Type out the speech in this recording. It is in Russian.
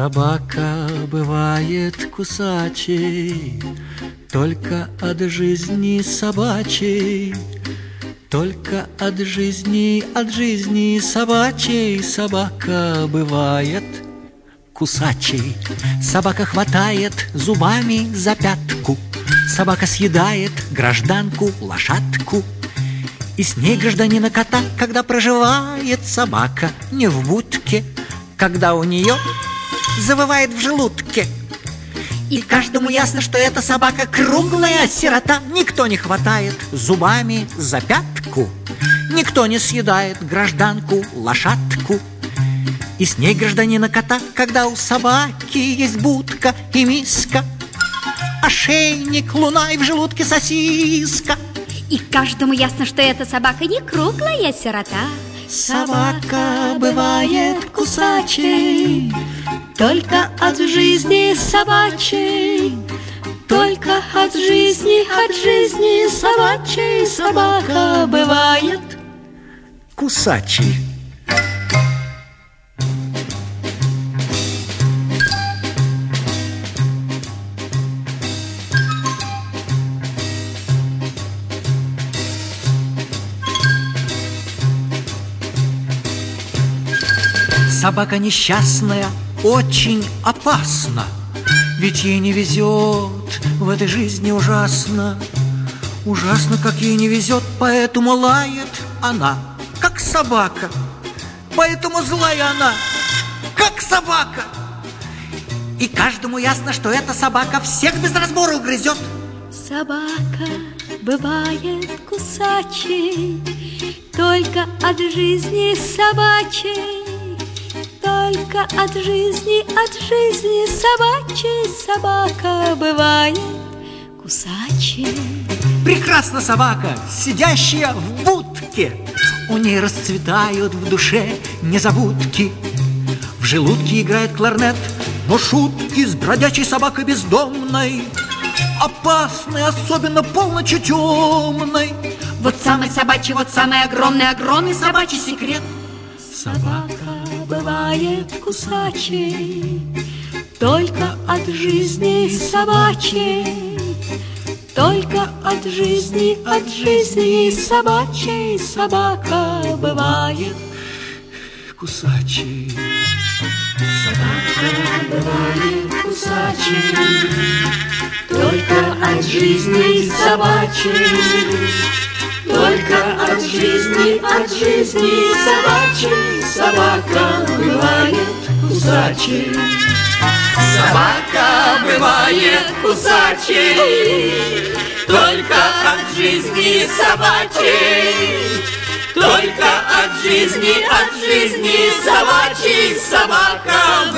Собака бывает кусачей только от жизни собачей, только от жизни собачей. Собака бывает кусачей. Собака хватает зубами за пятку, собака съедает гражданку лошадку. И с ней гражданина кота, когда проживает собака не в будке, когда у нее завывает в желудке. И каждому ясно, что эта собака круглая сирота. Никто не хватает зубами за пятку, никто не съедает гражданку лошадку. И с ней гражданина кота, когда у собаки есть будка и миска, ошейник, луна и в желудке сосиска. И каждому ясно, что эта собака не круглая сирота. Собака бывает кусачей только от жизни собачей, только от жизни собачей. Собака бывает кусачей. Собака несчастная очень опасна, ведь ей не везет в этой жизни ужасно. Ужасно, как ей не везет, поэтому лает она, как собака. Поэтому злая она, как собака. И каждому ясно, что эта собака всех без разбора угрызет. Собака бывает кусачей только от жизни собачей, только от жизни собачей. Собака бывает кусачей. Прекрасна собака, сидящая в будке. У ней расцветают в душе незабудки. В желудке играет кларнет, но шутки с бродячей собакой бездомной опасны, особенно полночью темной. Вот самый собачий, вот самый огромный собачий секрет. Собака бывает кусачей только от жизни собачей, только от жизни собачей. Собака бывает кусачей. Собака бывает кусачей только от жизни собачей, только от жизни собачей. Собака бывает кусачей. Собака бывает кусачей только от жизни собачей, только от жизни собачей. Собака